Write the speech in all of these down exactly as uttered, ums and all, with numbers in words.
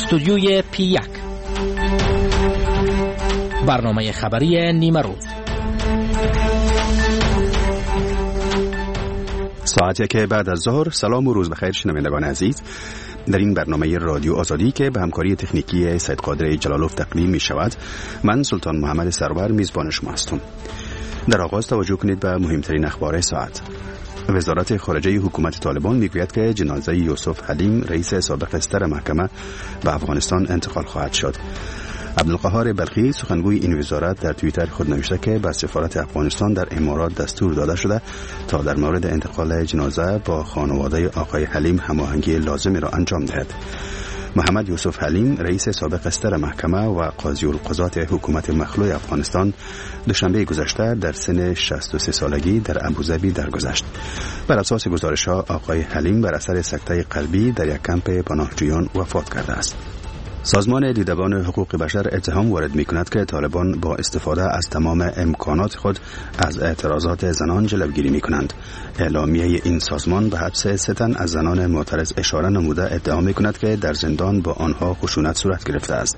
استودیوی پی یک، برنامه خبری نیمه روز. ساعتی که بعد از ظهر. سلام و روز بخیر شنوندگان عزیز. در این برنامه رادیو آزادی که به همکاری تکنیکی سید قادر جلالوف تقدیم می شود، من سلطان محمد سرور میزبان شما هستم. در آغاز توجه کنید به مهمترین اخبار ساعت. وزارت خارجه حکومت طالبان میگوید که جنازه یوسف حلیم رئیس سابق استر محکمه به افغانستان انتقال خواهد شد. عبدالقهار بلخی سخنگوی این وزارت در توییتر خود نوشته که به سفارت افغانستان در امارات دستور داده شده تا در مورد انتقال جنازه با خانواده آقای حلیم هماهنگی لازمی را انجام دهد. محمد یوسف حلیم رئیس سابق استر محکمه و قاضی القضات حکومت مخلوع افغانستان دوشنبه گذشته در سن شصت و سه سالگی در ابوظبی درگذشت. بر اساس گزارش‌ها آقای حلیم بر اثر سکته قلبی در یک کمپ پناهجویان وفات کرده است. سازمان دیدگان حقوق بشر اتهام وارد می‌کند که طالبان با استفاده از تمام امکانات خود از اعتراضات زنان جلوگیری می‌کنند. اعلامیه این سازمان به حبس سه تن از زنان معترض اشاره نموده ادعا می‌کند که در زندان با آنها خشونت صورت گرفته است.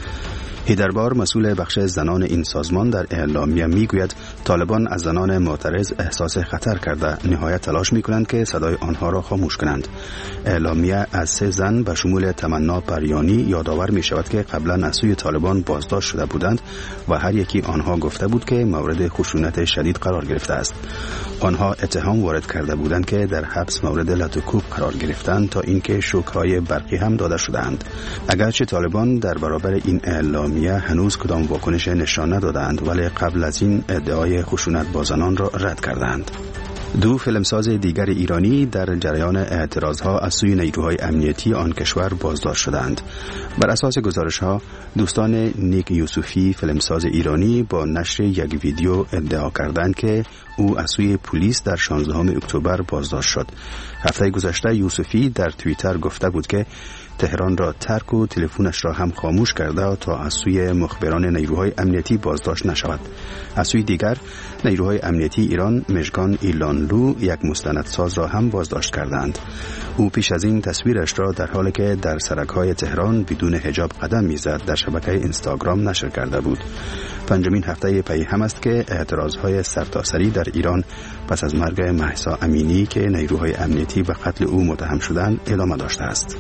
هیدربار مسئول بخش زنان این سازمان در اعلامیه میگوید طالبان از زنان معترض احساس خطر کرده نهایت تلاش میکنند که صدای آنها را خاموش کنند. اعلامیه از سه زن به شمول تمنا پریانی یادآور می شود که قبلا از سوی طالبان بازداشت شده بودند و هر یکی آنها گفته بود که مورد خشونت شدید قرار گرفته است. آنها اتهام وارد کرده بودند که در حبس مورد لط و کوب قرار گرفتند تا اینکه شوک‌های برقی هم داده شدند. اگرچه طالبان در برابر این اعلامیه هنوز کدام واکنش نشان ندادند، ولی قبل از این ادعای خشونت با زنان را رد کردند. دو فیلمساز دیگر ایرانی در جریان اعتراضها از سوی نیروهای امنیتی آن کشور بازداشت شدند. بر اساس گزارش‌ها دوستان نیک یوسفی فیلمساز ایرانی با نشر یک ویدیو ادعا کردند که او از سوی پلیس در شانزدهم اکتبر بازداشت شد. هفته گذشته یوسفی در توییتر گفته بود که تهران را ترک و تلفنش را هم خاموش کرده تا از سوی مخبران نیروهای امنیتی بازداشت نشود. از سوی دیگر نیروهای امنیتی ایران مژگان ایلانلو یک مستندساز را هم بازداشت کردند. او پیش از این تصویرش را در حالی که در سرک‌های تهران بدون حجاب قدم می‌زد در شبکه اینستاگرام نشر کرده بود. پنجمین هفته پی هم است که اعتراضهای سرتاسری در ایران پس از مرگ مهسا امینی که نیروهای امنیتی به قتل او متهم شدند ادامه داشته است.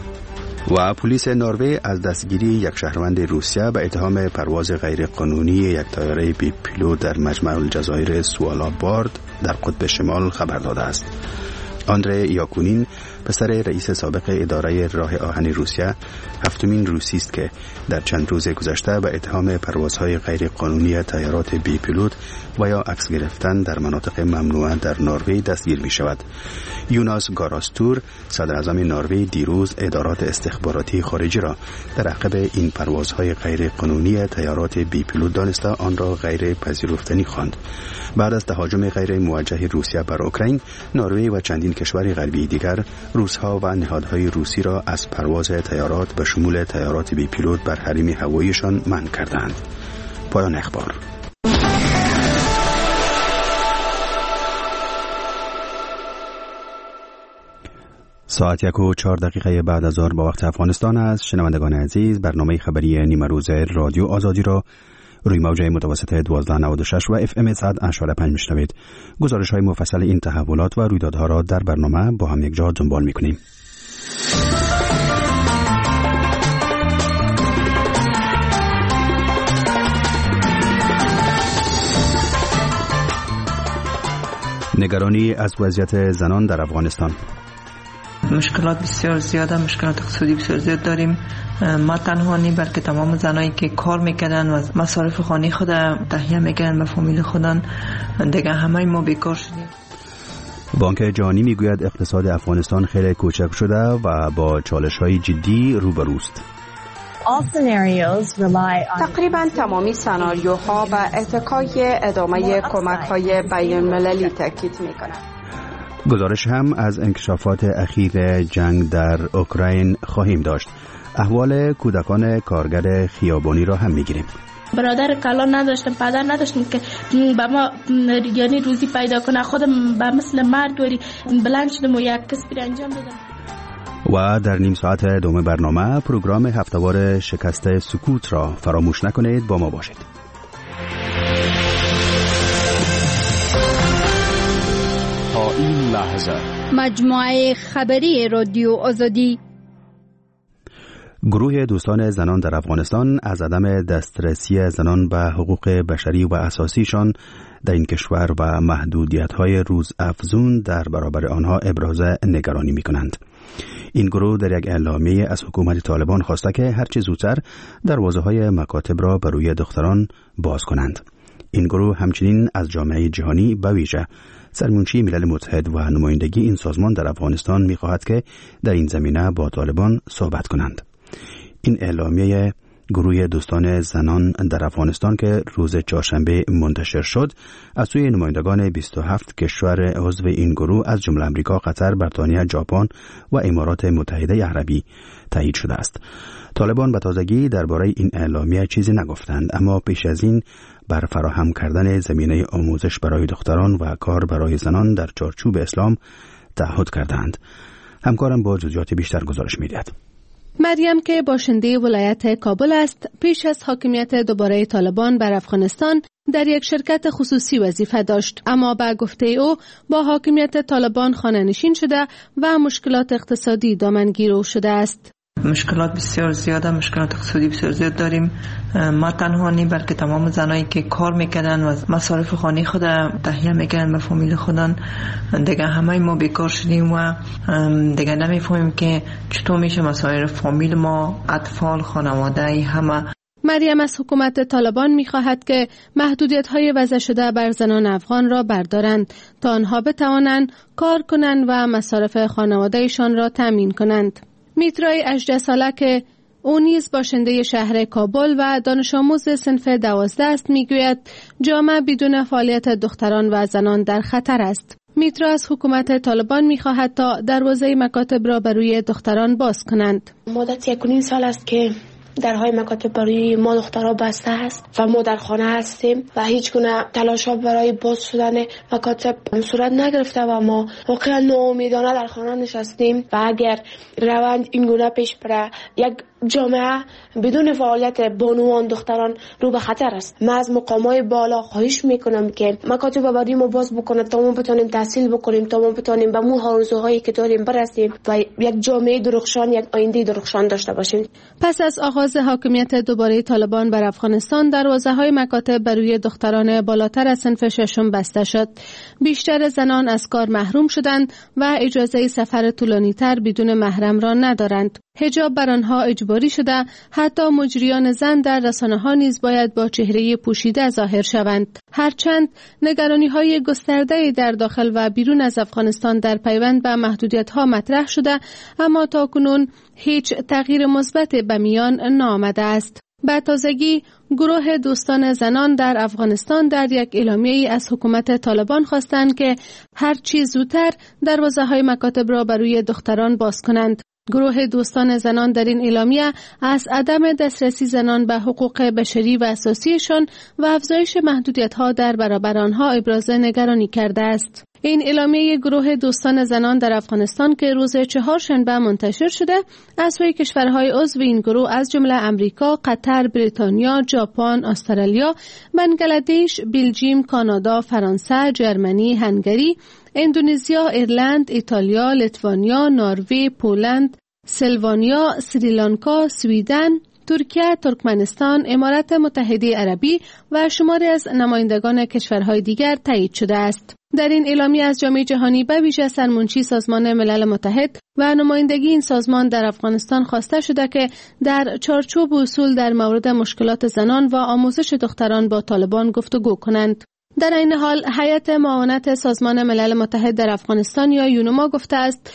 و پلیس نروژ از دستگیری یک شهروند روسیه به اتهام پرواز غیرقانونی یک طیاره بی پیلوت در مجمع الجزایر سوالابارد در قطب شمال خبر داده است. آندری یاکونین پسر رئیس سابق اداره راه آهن روسیه هفتمین روسی است که در چند روز گذشته به اتهام پروازهای غیر قانونی طیارات بی پیلوت و یا عکس گرفتن در مناطق ممنوعه در نروژ دستگیر می شود. یوناس گاراستور صدر اعظم نروژ دیروز ادارات استخباراتی خارجی را در عقب این پروازهای غیر قانونی طیارات بی پیلوت دانسته آن را غیر پذیرفتنی خواند. بعد از تهاجم غیر موجه روسیه بر اوکراین، نروژ و چندین کشور غربی دیگر روس‌ها و نهادهای روسی را از پرواز طیارات به شمول طیارات بی پیلوت بر حریم هواییشان منع کردند. پایان اخبار. ساعت یک و چهار دقیقه بعد از ظهر با وقت افغانستان است. شنوندگان عزیز، برنامه خبری نیمه روز رادیو آزادی را روی موج متوسط دوازده نود و شش و اف ام صد اشاره پنج میشنوید. گزارش های مفصل این تحولات و رویدادها را در برنامه با هم یک جا دنبال میکنیم. نگرانی از وضعیت زنان در افغانستان. مشکلات بسیار زیاده، مشکلات اقتصادی بسیار زیاد داریم. ما تنها نی بلکه تمام زنایی که کار میکنن و مصارف خانه خود تهیه میکنن به فامیل خودن دیگه همه ما بیکار شدیم. بانک جهانی میگوید اقتصاد افغانستان خیلی کوچک شده و با چالش‌های جدی روبروست. تقریبا تمامی سناریوها و اتکای ادامه کمک‌های بین‌المللی تاکید می‌کنند. گزارش هم از انکشافات اخیر جنگ در اوکراین خواهیم داشت. احوال کودکان کارگر خیابانی را هم می‌گیریم. برادر کلان نداشتم، پدر نداشتم که با ما یعنی روزی پیدا کنه. خودم با مثل مرد ولی بلند شدم و یک کسبی انجام دادم. و در نیم ساعت دوم برنامه پروگرام هفته‌وار شکست سکوت را فراموش نکنید، با ما باشید. تا این لحظه مجموعه خبری رادیو آزادی. گروه دوستان زنان در افغانستان از عدم دسترسی زنان به حقوق بشری و اساسیشان در این کشور و محدودیت‌های روز افزون در برابر آنها ابراز نگرانی می‌کنند. این گروه در یک اعلامیه از حکومت طالبان خواسته که هرچه زودتر دروازه‌های مکاتب را بر روی دختران باز کنند. این گروه همچنین از جامعه جهانی به ویژه سرمنشی ملل متحد و نمایندگی این سازمان در افغانستان می‌خواهد که در این زمینه با طالبان صحبت کنند. این اعلامیه گروه دوستان زنان در افغانستان که روز چهارشنبه منتشر شد از سوی نمایندگان بیست و هفت کشور عضو این گروه از جمله آمریکا، قطر، بریتانیا، ژاپن و امارات متحده عربی تایید شده است. طالبان به تازگی درباره این اعلامیه چیزی نگفتند، اما پیش از این بر فراهم کردن زمینه آموزش برای دختران و کار برای زنان در چارچوب اسلام تعهد کردند. همکارم با جزئیات بیشتر گزارش می‌دهد. مریم که باشنده ولایت کابل است، پیش از حاکمیت دوباره طالبان بر افغانستان در یک شرکت خصوصی وظیفه داشت، اما با گفته او با حاکمیت طالبان خانه نشین شده و مشکلات اقتصادی دامنگیر شده است. مشکلات بسیار زیاده، مشکلات اقتصادی بسیار زیاد داریم. ما تنها نیم بلکه تمام زنایی که کار میکنن و مصارف خانه خود تهیه میکنن به فامیل خودن، دیگه همه ما بیکار شدیم و دیگه نمیفهمیم که چطور میشه مصارف فامیل ما، اطفال، خانواده همه. مریم از حکومت طالبان می‌خواهد که محدودیت‌های وضع شده بر زنان افغان را بردارند تا آنها بتوانند کار کنند و مصارف خانواده‌شان را تامین کنند. میترای هجده ساله که او نیز باشنده شهر کابل و دانش آموز صنف دوازده است میگوید جامعه بدون فعالیت دختران و زنان در خطر است. میترا از حکومت طالبان میخواهد تا دروازه مکاتب را برای دختران باز کنند. مدت یک و نیم سال است که درهای مکاتب برای ما دخترها بسته است و ما در خانه هستیم و هیچ گونه تلاش‌ها برای باز شدن مکاتب صورت نگرفته و ما واقعا ناامیدانه در خانه نشستیم و اگر روند این گونه پیش بره یک جامعه بدون فعالیت بانوان دختران رو به خطر است. من از مقامات بالا خواهش میکنم که مکاتب برای ما باز بکنه تا ما بتونیم تحصیل بکنیم، تا ما بتونیم به مو آرزوهایی که داریم برسیم و یک جامعه درخشان، یک آینده درخشان داشته باشیم. پس از آغاز حاکمیت دوباره طالبان بر افغانستان، دروازه‌های مکاتب برای دختران بالاتر از صنف ششم بسته شد. بیشتر زنان از کار محروم شدند و اجازه سفر طولانی‌تر بدون محرم را ندارند. حجاب بر آنها اجباری شده، حتی مجریان زن در رسانه‌ها نیز باید با چهره پوشیده ظاهر شوند. هرچند نگرانی‌های گسترده در داخل و بیرون از افغانستان در پیوند به محدودیت‌ها مطرح شده، اما تاکنون هیچ تغییر مثبت به میان نآمده است. به تازگی گروه دوستان زنان در افغانستان در یک اعلامیه‌ای از حکومت طالبان خواستند که هر چه زودتر دروازه‌های مکاتب را برای دختران باز کنند. گروه دوستان زنان در این اعلامیه از عدم دسترسی زنان به حقوق بشری و اساسیشان و افزایش محدودیت‌ها در برابر آنها ابراز نگرانی کرده است. این اعلامیه گروه دوستان زنان در افغانستان که روز چهارشنبه منتشر شده از سوی کشورهای عضو این گروه از جمله امریکا، قطر، بریتانیا، ژاپن، استرالیا، بنگلادش، بلژیم، کانادا، فرانسه، جرمنی، هنگری، اندونزیا، ایرلند، ایتالیا، لیتوانیا، نروژ، پولند، سلوانیا، سریلانکا، سویدن، ترکیه، ترکمنستان، امارات متحده عربی و شماری از نمایندگان کشورهای دیگر تایید شده است. در این اعلامیه از جامعه جهانی به ویژه سرمنشی سازمان ملل متحد و نمایندگی این سازمان در افغانستان خواسته شده که در چارچوب اصول در مورد مشکلات زنان و آموزش دختران با طالبان گفتگو کنند. در این حال هیئت معاونت سازمان ملل متحد در افغانستان یا یونما گفته است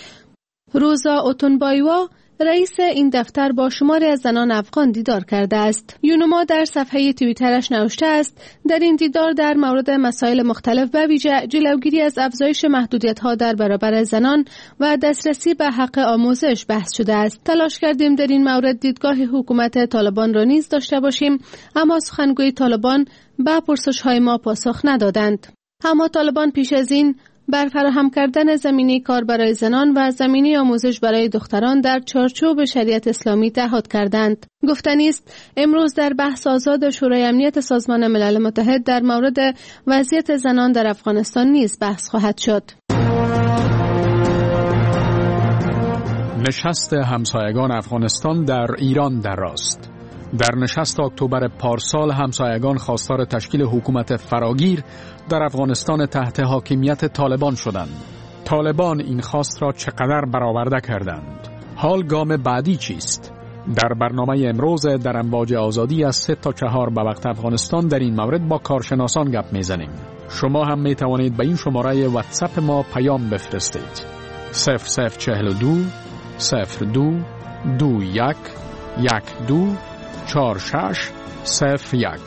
روزا اوتونبایوا رئیس این دفتر با شماری از زنان افغان دیدار کرده است. یونما در صفحه توییترش نوشته است در این دیدار در مورد مسائل مختلف به ویژه جلوگیری از افزایش محدودیت‌ها در برابر زنان و دسترسی به حق آموزش بحث شده است. تلاش کردیم در این مورد دیدگاه حکومت طالبان را نیز داشته باشیم، اما سخنگوی طالبان به پرسش‌های ما پاسخ ندادند. اما طالبان پیش از این بر فراهم کردن زمینه کار برای زنان و زمینه آموزش برای دختران در چارچوب شریعت اسلامی تعهد کردند. گفتنی است امروز در بحث آزاد شورای امنیت سازمان ملل متحد در مورد وضعیت زنان در افغانستان نیز بحث خواهد شد. نشست همسایگان افغانستان در ایران در راست. در نشست اکتبر پارسال همسایگان خواستار تشکیل حکومت فراگیر در افغانستان تحت حاکمیت طالبان شدند. طالبان این خواست را چقدر برآورده کردند؟ حال گام بعدی چیست؟ در برنامه امروز در امواج آزادی از سه تا چهار به وقت افغانستان در این مورد با کارشناسان گپ میزنیم. شما هم می توانید به این شماره واتساپ ما پیام بفرستید. صفر صفر چهل و دو صفر دو دو یک یک دو چهار شش صفر یک.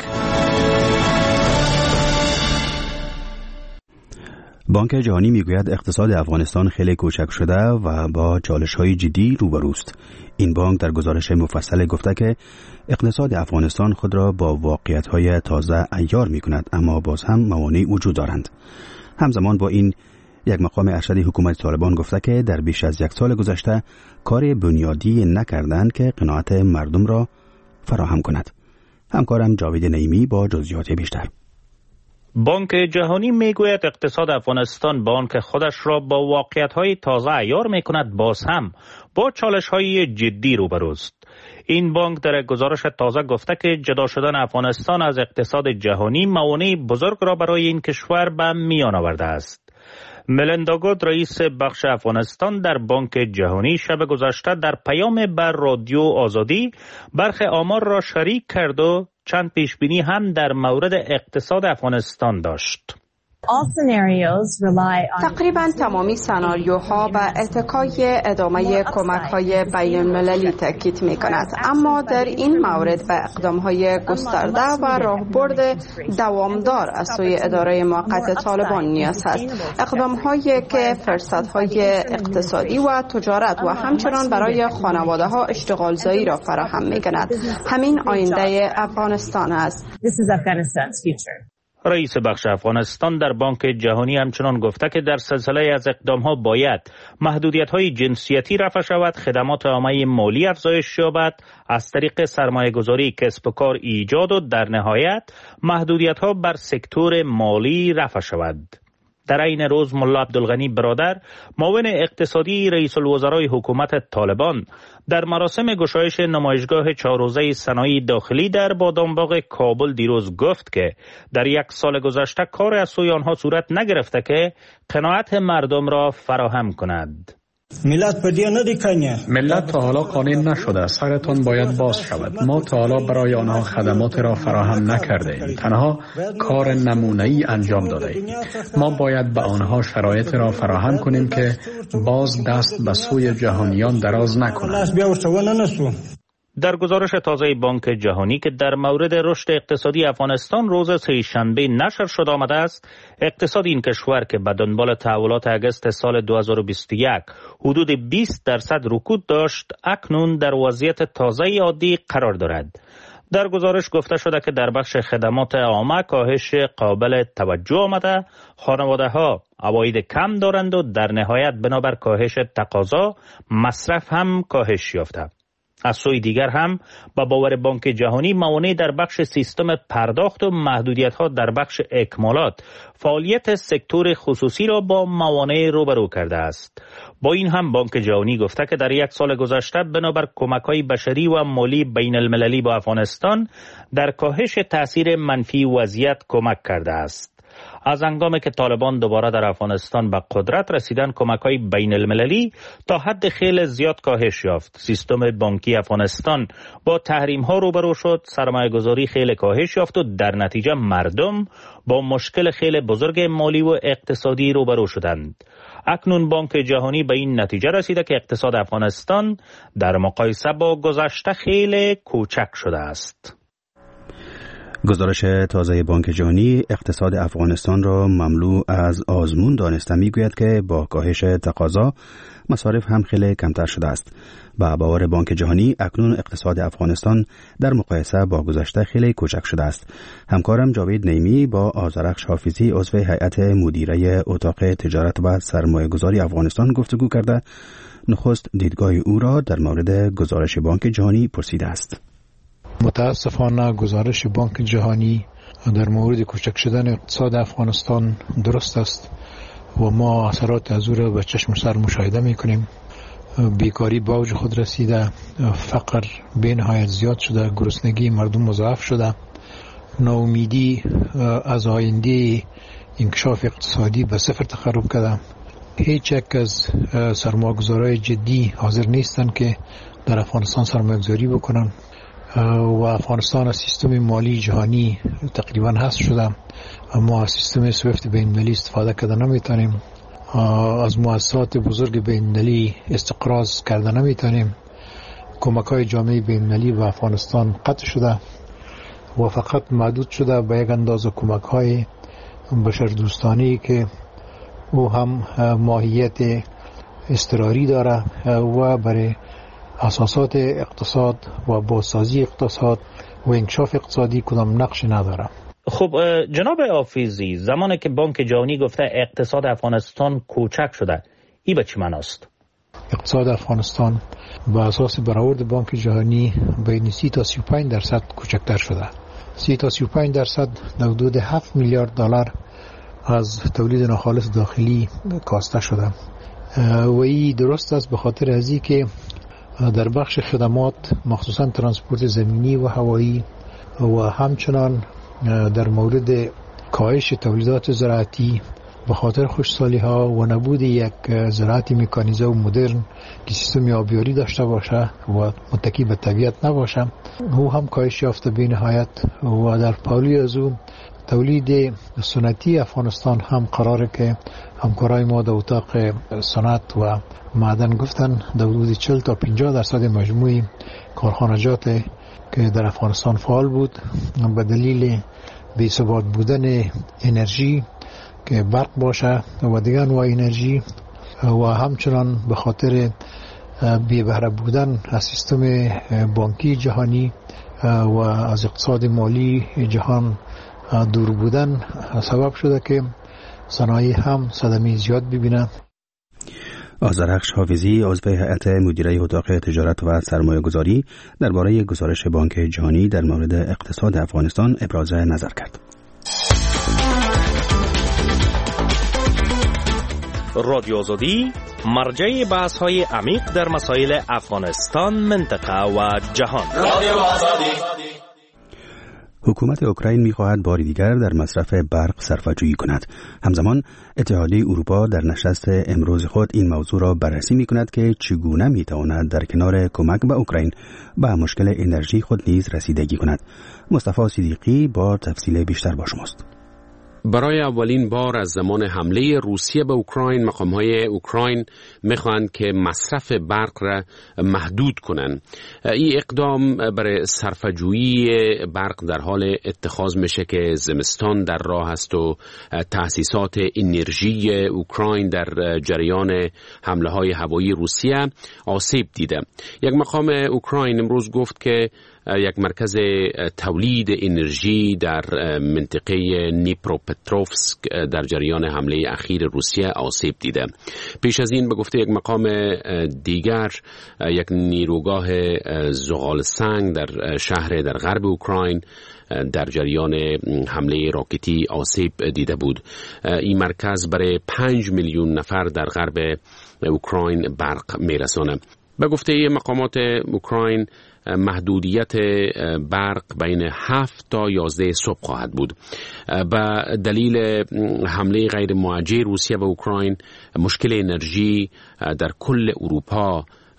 بانک جهانی میگوید اقتصاد افغانستان خیلی کوچک شده و با چالش‌های جدی روبروست. این بانک در گزارش مفصل گفته که اقتصاد افغانستان خود را با واقعیت‌های تازه عیار می‌کند، اما باز هم موانع وجود دارند. همزمان با این یک مقام ارشد حکومت طالبان گفته که در بیش از یک سال گذشته کار بنیادی نکردند که قناعت مردم را فراهم کند. همکارم جاوید نعیمی با جزئیات بیشتر. بانک جهانی میگوید اقتصاد افغانستان با آنکه خودش را با واقعیت‌های تازه عیار می‌کند، باز هم با چالش‌های جدی روبروست. این بانک در گزارش تازه گفته که جدا شدن افغانستان از اقتصاد جهانی موانع بزرگ را برای این کشور به میان آورده است. ملیندا گود رئیس بخش افغانستان در بانک جهانی شب گذشته در پیام بر رادیو آزادی برخی آمار را شریک کرد و چند پیشبینی هم در مورد اقتصاد افغانستان داشت. تقریبا تمامی سناریوها به اتکای ادامه کمک‌های بین‌المللی تاکید می‌کند، اما در این مورد به اقدام‌های گسترده و راهبرد دوامدار از سوی اداره موقت طالبان نیاز است. اقدام‌هایی که فرصت‌های اقتصادی و تجارت و همچنان برای خانواده‌ها اشتغالزایی را فراهم می‌کند. همین آینده افغانستان است. رئیس بخش افغانستان در بانک جهانی همچنان گفته که در سلسله از اقدام‌ها باید محدودیت‌های جنسیتی رفع شود، خدمات عامه مالی افزایش یابد، از طریق سرمایه‌گذاری کسب و کار ایجاد و در نهایت محدودیت‌ها بر سکتور مالی رفع شود. در این روز ملا عبدالغنی برادر معاون اقتصادی رئیس الوزرای حکومت طالبان در مراسم گشایش نمایشگاه چهار روزه صنایع داخلی در بادامباغ کابل دیروز گفت که در یک سال گذشته کار از سوی آنها صورت نگرفته که قناعت مردم را فراهم کند. ملت پدیه ندی کنه. ملت تا حالا قانع نشده، سرتان باید باز شود. ما تا حالا برای آنها خدمات را فراهم نکرده، تنها کار نمونه‌ای انجام داده. ما باید به آنها شرایط را فراهم کنیم که باز دست به سوی جهانیان دراز نکنند. در گزارش تازه بانک جهانی که در مورد رشد اقتصادی افغانستان روز سه‌شنبه نشر شده آمده است، اقتصاد این کشور که به دنبال تحولات آگوست سال دو هزار و بیست و یک حدود بیست درصد رکود داشت، اکنون در وضعیت تازه عادی قرار دارد. در گزارش گفته شده که در بخش خدمات عامه کاهش قابل توجه آمده، خانواده‌ها عواید کم دارند و در نهایت بنابر کاهش تقاضا مصرف هم کاهش یافته. از سوی دیگر هم با باور بانک جهانی موانع در بخش سیستم پرداخت و محدودیت‌ها در بخش اکمالات فعالیت سکتور خصوصی را با موانع روبرو کرده است. با این هم بانک جهانی گفته که در یک سال گذشته بنابر کمک‌های بشری و مالی بین المللی با افغانستان در کاهش تأثیر منفی وضعیت کمک کرده است. از هنگامی که طالبان دوباره در افغانستان به قدرت رسیدن، کمک‌های بین المللی تا حد خیلی زیاد کاهش یافت. سیستم بانکی افغانستان با تحریم‌ها روبرو شد، سرمایه‌گذاری خیلی کاهش یافت و در نتیجه مردم با مشکل خیلی بزرگ مالی و اقتصادی روبرو شدند. اکنون بانک جهانی به این نتیجه رسیده که اقتصاد افغانستان در مقایسه با گذشته خیلی کوچک شده است. گزارش تازه بانک جهانی اقتصاد افغانستان را مملو از آزمون دانسته میگوید که با کاهش تقاضا مصارف هم خیلی کمتر شده است. با باور بانک جهانی اکنون اقتصاد افغانستان در مقایسه با گذشته خیلی کوچک شده است. همکارم جاوید نیمی با آذرخش حافظی عضو هیئت مدیره اتاق تجارت و سرمایه‌گذاری افغانستان گفتگو کرده نخست دیدگاه او را در مورد گزارش بانک جهانی پرسیده است. متاسفانه گزارش بانک جهانی در مورد کوچک شدن اقتصاد افغانستان درست است و ما اثرات از او را به چشم سر مشاهده می‌کنیم. بیکاری به اوج خود رسیده، فقر به نهایت زیاد شده، گرسنگی مردم مضاعف شده، ناامیدی از آینده انکشاف اقتصادی به صفر تقرب کرده. هیچ یک از سرمایه‌گذارای جدی حاضر نیستند که در افغانستان سرمایه‌گذاری بکنن و افغانستان از سیستم مالی جهانی تقریبا حذف شده. ما از سیستم سویفت بین‌المللی استفاده کرده نمیتونیم، از مؤسسات بزرگ بین‌المللی استقراض کرده نمیتونیم. کمک‌های جامعه بین‌المللی به افغانستان قطع شده و فقط محدود شده به یک اندازه کمک‌های بشردوستانه‌ای که او هم ماهیت اضطراری داره و برای اساسات اقتصاد و بازسازی اقتصاد و انکشاف اقتصادی کدام نقش نداره. خب جناب حافظی، زمانی که بانک جهانی گفته اقتصاد افغانستان کوچک شده، این به چه معناست؟ اقتصاد افغانستان با اساس برآورد بانک جهانی بین سی تا سی و پنج درصد کوچکتر شده. سی تا سی و پنج درصد در حدود هفت میلیارد دلار از تولید ناخالص داخلی کاسته شده و این درست است به خاطر ازی که در بخش خدمات مخصوصا ترانسپورت زمینی و هوایی و همچنان در مورد کاهش تولیدات زراعتی به خاطر خشکسالی ها و نبود یک زراعت مکانیزه و مدرن که سیستم آبیاری داشته باشه و متکی به طبیعت نباشه، او هم کاهش یافته به نهایت و در پالی از او تولید سنتی افغانستان هم قراره که همکارای ما در اتاق صنعت و معدن گفتن در حدود چهل تا پنجاه درصد مجموعی کارخانجات که در افغانستان فعال بود به دلیل بی‌ثبات بودن انرژی که برق باشه و دیگر انواع انرژی و همچنان به خاطر بی بهره بودن از سیستم بانکی جهانی و از اقتصاد مالی جهان دور بودن سبب شده که صنایع هم صدمه زیاد ببینند. آذرخش حافظی عضو هیئت مدیره اتاق تجارت و سرمایه‌گذاری درباره گزارش بانک جهانی در مورد اقتصاد افغانستان ابراز نظر کرد. رادیو آزادی مرجع بحث‌های عمیق در مسائل افغانستان، منطقه و جهان. رادیو آزادی. حکومت اوکراین می‌خواهد بار دیگر در مصرف برق صرفه‌جویی کند. همزمان اتحادیه اروپا در نشست امروز خود این موضوع را بررسی می‌کند که چگونه می‌تواند در کنار کمک به اوکراین به مشکل انرژی خود نیز رسیدگی کند. مصطفی صدیقی با تفصیل بیشتر با شماست. برای اولین بار از زمان حمله روسیه به اوکراین، مقام‌های اوکراین می‌خواهند که مصرف برق را محدود کنند. این اقدام برای صرفه‌جویی برق در حال اتخاذ میشه که زمستان در راه است و تأسیسات انرژی اوکراین در جریان حمله‌های هوایی روسیه آسیب دیده. یک مقام اوکراین امروز گفت که یک مرکز تولید انرژی در منطقه نیپروپتروفسک در جریان حمله اخیر روسیه آسیب دیده. پیش از این به گفته یک مقام دیگر، یک نیروگاه زغال سنگ در شهر در غرب اوکراین در جریان حمله راکتی آسیب دیده بود. این مرکز برای پنج میلیون نفر در غرب اوکراین برق میرسانه. به گفته مقامات اوکراین محدودیت برق بین هفت تا یازده صبح خواهد بود. به دلیل حمله غیر موجه روسیه به اوکراین، مشکل انرژی در کل اروپا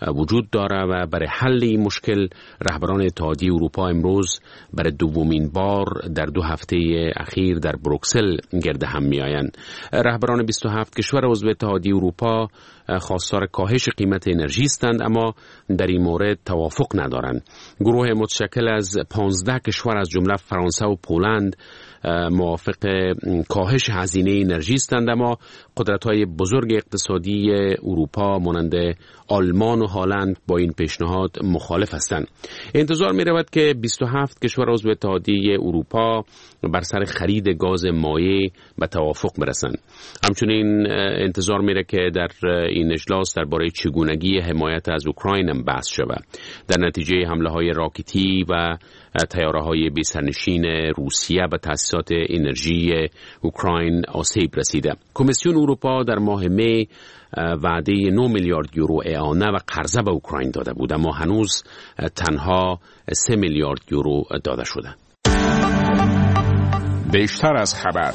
وجود داره و برای حل این مشکل رهبران اتحادیه اروپا امروز برای دومین بار در دو هفته اخیر در بروکسل گرد هم میآیند. رهبران بیست و هفت کشور عضو اتحادیه اروپا خواستار کاهش قیمت انرژی هستند، اما در این مورد توافق ندارند. گروه متشکل از پانزده کشور از جمله فرانسه و پولند موافق کاهش هزینه انرژی هستند، اما قدرت‌های بزرگ اقتصادی اروپا مانند آلمان و هلند با این پیشنهاد مخالف هستند. انتظار می رود که بیست و هفت کشور عضو اتحادیه اروپا بر سر خرید گاز مایع به توافق برسند. همچنین انتظار می رود که در این اجلاس درباره چگونگی حمایت از اوکراین هم بحث شود. در نتیجه حمله های راکتی و طیاره های بی سرنشین روسیه به تأسیسات انرژی اوکراین آسیب رسیده. کمیسیون اروپا در ماه می وعده نه میلیارد یورو اعانه و قرضه به اوکراین داده بود، اما هنوز تنها سه میلیارد یورو داده شده. بیشتر از خبر.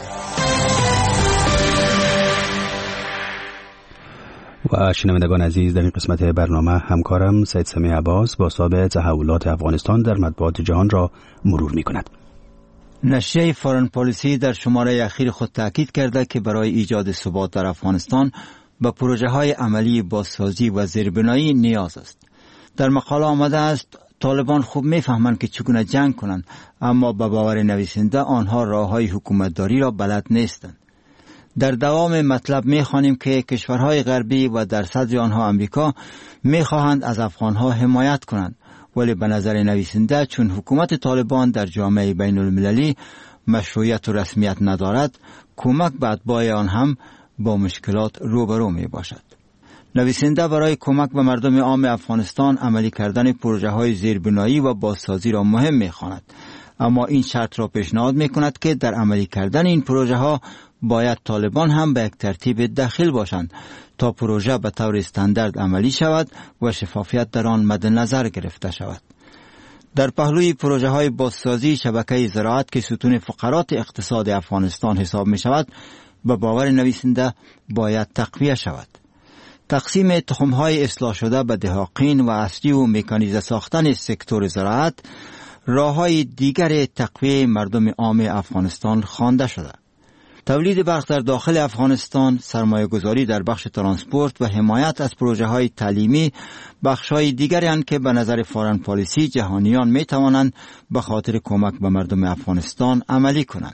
و شنوندگان عزیز، در این قسمت برنامه همکارم سید سمیع عباس با حساب تحولات افغانستان در مطبوعات جهان را مرور می کند. نشریه فارن پالیسی در شماره اخیر خود تاکید کرده که برای ایجاد ثبات در افغانستان به پروژه های عملی بازسازی و زیربنایی نیاز است. در مقاله آمده است طالبان خوب میفهمند که چگونه جنگ کنند، اما به باور نویسنده آنها راههای حکومتداری را بلد نیستند. در دوام مطلب می‌خوانیم که کشورهای غربی و در صدر آنها امریکا می‌خواهند از افغانها حمایت کنند، ولی به نظر نویسنده چون حکومت طالبان در جامعه بین المللی مشروعیت و رسمیت ندارد، کمک به اتباع آن هم با مشکلات روبرو می باشد. نویسنده برای کمک به مردم عام افغانستان عملی کردن پروژه های زیربنایی و بازسازی را مهم می خواند، اما این شرط را پیشنهاد می کند که در عملی کردن این پروژه ها باید طالبان هم به یک ترتیب داخل باشند تا پروژه به طور استاندارد عملی شود و شفافیت در آن مد نظر گرفته شود. در پهلوی پروژه های بازسازی شبکه زراعت که ستون فقرات اقتصاد افغانستان حساب می شود، به باور نویسنده باید تقویه شود. تقسیم تخم‌های اصلاح شده به دهاقین و اصلی و مکانیزه ساختن سکتور زراعت راه‌های دیگر تقویه مردم عام افغانستان خوانده شده. تولید برق در داخل افغانستان، سرمایه گذاری در بخش ترانسپورت و حمایت از پروژه های تعلیمی بخش‌های دیگری هستند که به نظر فارن پالیسی جهانیان می توانند به خاطر کمک به مردم افغانستان عملی کنند.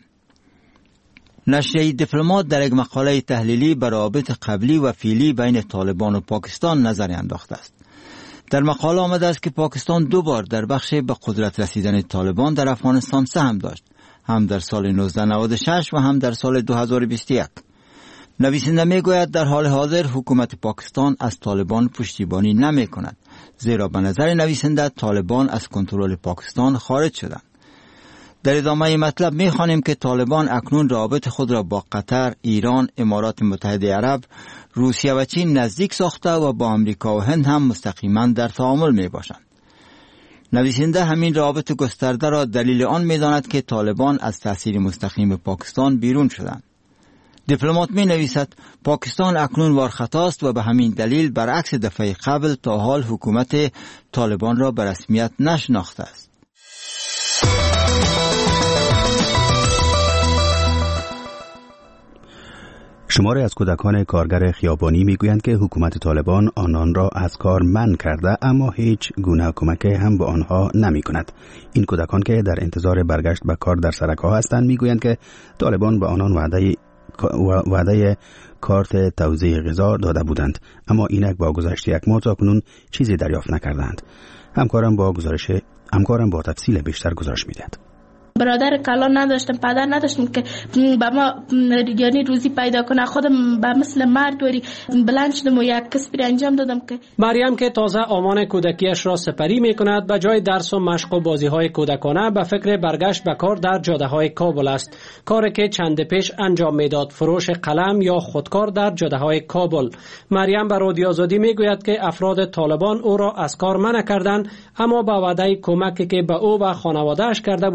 نشریه دیپلمات در یک مقاله تحلیلی بر روابط قبلی و فعلی بین طالبان و پاکستان نظر انداخته است. در مقاله آمده است که پاکستان دو بار در بخش به قدرت رسیدن طالبان در افغانستان سهم داشت، هم در سال نوزده نود و شش و هم در سال دو هزار و بیست و یک. نویسنده می گوید در حال حاضر حکومت پاکستان از طالبان پشتیبانی نمی کند، زیرا به نظر نویسنده طالبان از کنترل پاکستان خارج شدند. در ادامه مطلب می خوانیم که طالبان اکنون روابط خود را با قطر، ایران، امارات متحده عرب، روسیه و چین نزدیک ساخته و با آمریکا و هند هم مستقیما در تعامل می باشند. نویسنده همین روابط گسترده را دلیل آن می داند که طالبان از تأثیر مستقیم پاکستان بیرون شدند. دیپلمات می نویسد پاکستان اکنون وارخطاست و به همین دلیل برعکس دفعه قبل تا حال حکومت طالبان را به رسمیت نشناخته است. شماری از کودکان کارگر خیابانی میگویند که حکومت طالبان آنان را از کار منع کرده، اما هیچ گونه کمک هم به آنها نمی کند. این کودکان که در انتظار برگشت به کار در سرک‌ها هستند میگویند که طالبان به آنان وعده وعده کارت توزیع غذا داده بودند، اما اینک با گذشت یک ماه تاکنون چیزی دریافت نکردند. همکارم با گزارش همکارم با تفصیل بیشتر گزارش میدهد. برادر کلان نداشتم، پدر نداشتم که به ما یعنی روزی پیدا کنه. خودم به مثل مرد وری بلند شدم و یک کسبی انجام دادم. که مریم که تازه آمان کودکیش را سپری می کند، به جای درس و مشق و بازی های کودکانه به فکر برگشت به کار در جاده های کابل است. کاری که چند پیش انجام میداد، فروش قلم یا خودکار در جاده های کابل. مریم به رادیو آزادی می گوید که افراد طالبان او را از کار منع کردند، اما با وعده کمکی که به او و خانواده‌اش کرده بودند عمل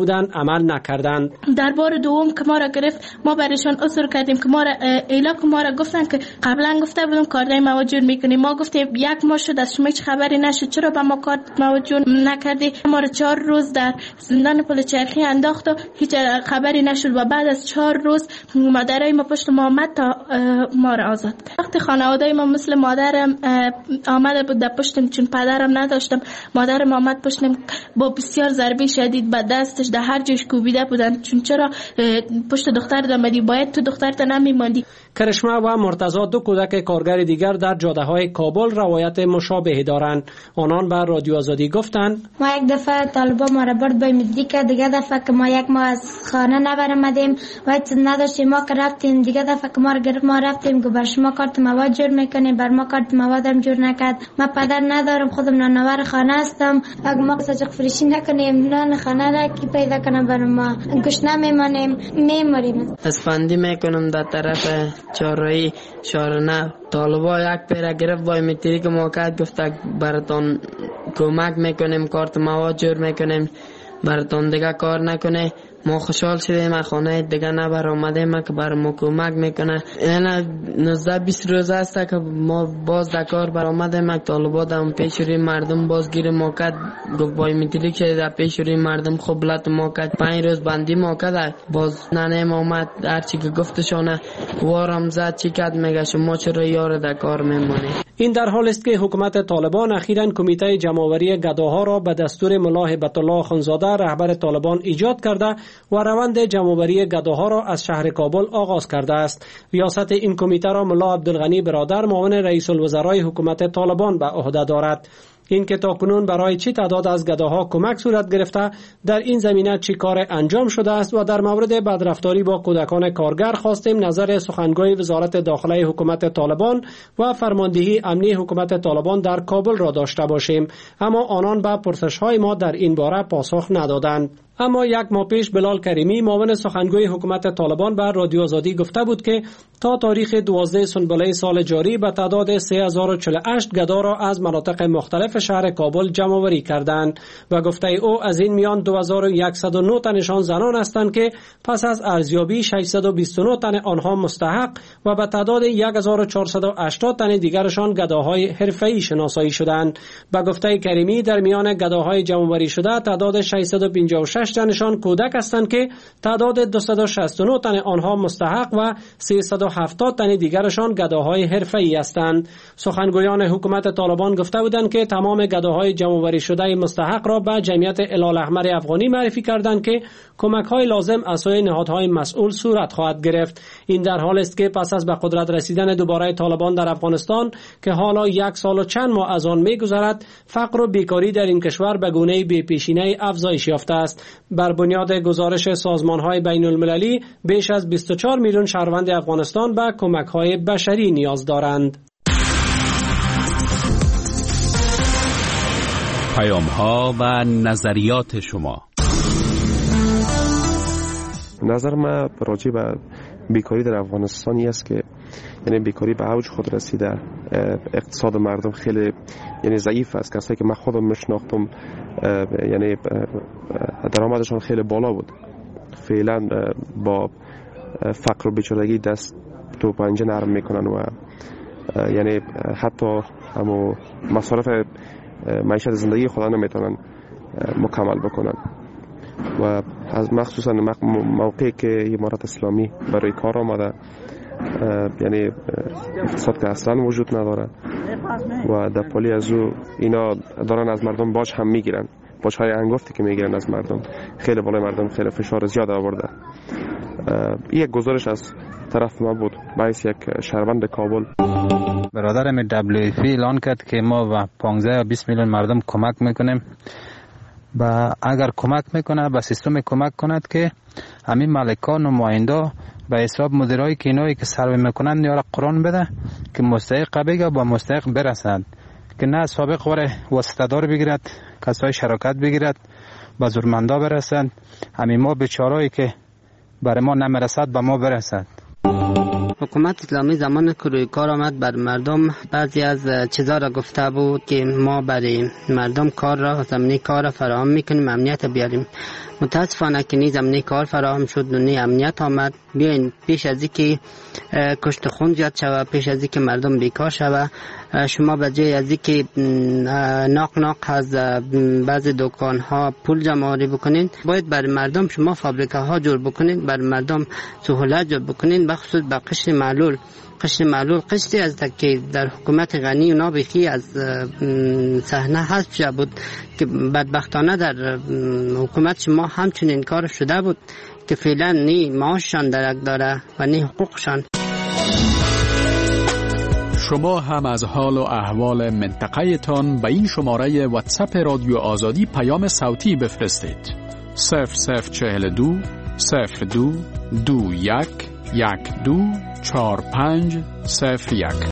عمل نکردند. در بار دوم که ما را گرفت ما برایشان عذر کردیم که ما را ایلا که ما را گفتن که قبلا گفته بودم کارت مواد جور میکنیم. ما گفتیم یک ماه شد از شما هیچ خبری نشد، چرا به ما کارت مواد جور نکردی؟ ما را چهار روز در زندان پل چرخی انداخت و هیچ خبری نشد و بعد از چهار روز مادرای ما پشت ما آمد تا ما را آزاد کرد. وقتی خانواده ما مثل مادرم آمده بود در پشتم، چون پدرم نداشتم، مادرم آمد پشتم با بسیار ضربه شدید به دستش در هر جایش کوبیده بودن. چون چرا پشت دخترت آمدی؟ باید تو دخترت نمیماندی. کرشمه و مرتضی دو کودک کارگر دیگر در جاده‌های کابل روایت مشابهی دارند. آنان به رادیو آزادی گفتند ما یک دفعه طالبا ما را برد به مدرسه، دیگه دفعه که ما یک ما از خانه نبرمدیم و چیز نداشتیم، ما که رفتیم دیگه دفعه که ما را گرفت ما رفتیم که بر شما کارت مواد جور میکنیم، بر ما کارت موادم جور نکرد. ما پدر ندارم، خودم نانور خانه هستم، اگه ما ساجق فروشی نکنیم نان خانه را کی پیدا کنه بر ما گشنه میمانیم میمریم. اسفندی میکنم در طرف چهارراهی شارنه طالبا یک پیره گرفت وای میتری که موقعیت گفته براتون کمک میکنیم، کارت مواد جور میکنیم، براتون دیگه کار نکنه. ما خوشحال شدیم خانه دیگه نبر آمده ما که بر ما کمک میکنه. یعنی نوزده بیست روز است که ما باز در کار بر آمده ما طالبا دم پیشوری مردم باز گیر ما کد گفت بای میتلی که در پیشوری مردم خوب لط ما کد پنج روز بندی ما کد باز ننه آمد هرچی که گفتشانه وارم زد چی کد میگه شما چرا یار در کار میمونه. این در حال است که حکومت طالبان اخیراً کمیته جمع‌آوری گداها را به دستور ملا هیبت الله خانزاده رهبر طالبان ایجاد کرده و روند جمع‌آوری گداها را از شهر کابل آغاز کرده است. ریاست این کمیته را ملا عبدالغنی برادر معاون رئیس الوزرای حکومت طالبان به عهده دارد. این که تاکنون برای چه تعداد از گداها کمک صورت گرفته، در این زمینه چه کار انجام شده است و در مورد بدرفتاری با کودکان کارگر خواستیم نظر سخنگوی وزارت داخله حکومت طالبان و فرماندهی امنی حکومت طالبان در کابل را داشته باشیم، اما آنان به پرسش‌های ما در این باره پاسخ ندادند. اما یک ماه پیش بلال کریمی معاون سخنگوی حکومت طالبان به رادیو آزادی گفته بود که تا تاریخ دوازده سنبله سال جاری به تعداد سه هزار و چهل و هشت گدا را از مناطق مختلف شهر کابل جمع آوری کردند و گفته او از این میان دو هزار و صد و نه تنشان زنان هستند که پس از ارزیابی ششصد و بیست و نه تن آنها مستحق و به تعداد هزار و چهارصد و هشتاد تن دیگرشان گداهای حرفه‌ای شناسایی شدند. به گفته کریمی در میان گداهای جمع آوری شده تعداد ششصد و پنجاه و شش تنشان کودک هستند که تعداد دویست و شصت و نه تن آنها مستحق و سیصد و هفتاد تن دیگرشان گداهای حرفه‌ای هستند. سخنگویان حکومت طالبان گفته بودند که تمام گداهای جمع آوری شده مستحق را به جمعیت هلال احمر افغانی معرفی کردند که کمک‌های لازم از سوی نهادهای مسئول صورت خواهد گرفت. این در حال است که پس از به قدرت رسیدن دوباره طالبان در افغانستان که حالا یک سال و چند ماه از آن می‌گذرد، فقر و بیکاری در این کشور به گونه‌ای بی‌پیشینه افزایش یافته است. بر بنیاد گزارش سازمان‌های بین‌المللی بیش از بیست و چهار میلیون شهروند افغانستان به کمک‌های بشری نیاز دارند. پیام‌ها و نظریات شما. نظر من راجع به بیکاری در افغانستانی است که یعنی بیکاری به اوج خود رسیده، اقتصاد مردم خیلی یعنی ضعیف است. کسایی که من خودم میشناختم یعنی درآمدشان خیلی بالا بود، فعلا با فقر و بیچارگی دست تو پنجه نرم میکنن و یعنی حتی همو مصارف معیشت زندگی خود نمیتونن مکمل بکنن و از مخصوصا موقعی که امارت اسلامی برای کار آمده یعنی اقتصاد که اصلا وجود نداره و در پالی از او اینا دارن از مردم باج هم میگیرن، باج های انگفتی که میگیرن از مردم خیلی بالای مردم خیلی فشار زیاد آورده. این یک گزارش از طرف ما بود باعث یک شهروند کابل. برادرم دبلیو اف اعلان کرد که ما و پانزده یا بیست میلیون مردم کمک میکنیم و اگر کمک میکنه به سیستم کمک کند که همین مالکان و معاینده به حساب مدیرای که اینایی که سروی میکنن یارا قرآن بده که مستحق بگه با مستحق برسند، که نه سابق وره واسطه‌دار بگیرد، کسای شراکت بگیرد با زورمندا برسند، همین ما بیچارهایی که برای ما نمیرسد به ما برسد. حکومت اسلامی زمان که روی کار آمد بر مردم بعضی از چیزا را گفته بود که ما برای مردم کار را زمینی کار را فراهم میکنیم، امنیت بیاریم. متاسفانه که نی زمینه کار فراهم شد و نی امنیت آمد. بیاین پیش از اینکه کشت خون زیاد شود، پیش از اینکه مردم بیکار شود، شما به جای از اینکه ناق ناق از بعضی دکان ها پول جمع آوری بکنین، باید برای مردم شما فابریکه ها جور بکنین، برای مردم سهولت جور بکنین، بخصوص به قشر معلول. قشر معلول قشری از که در حکومت غنی و نابخی از صحنه حذف شده بود که بدبختانه در حکومت شما همچنین کار شده بود که فعلا نی معاششان درک داره و نی حقوقشان. شما هم از حال و احوال منطقه تان به این شماره واتساپ رادیو آزادی پیام صوتی بفرستید. صفر صفر چهل دو صفر دو دو یک یک دو چهار پنج صفر یک.